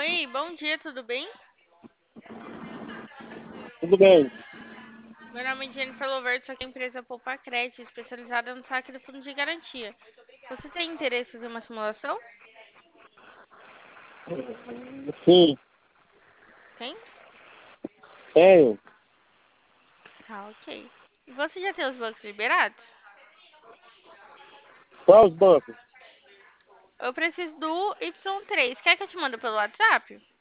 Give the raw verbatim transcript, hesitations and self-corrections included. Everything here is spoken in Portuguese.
Oi, bom dia, tudo bem? Tudo bem. Meu nome é Jennifer Loverto, sou aqui da empresa Poupa Crédito, especializada no saque do fundo de garantia. Você tem interesse em fazer uma simulação? Sim, Tem? tenho. Tá, ok. Você já tem os bancos liberados? Quais os bancos? Eu preciso do Y três. Quer que eu te mande pelo WhatsApp?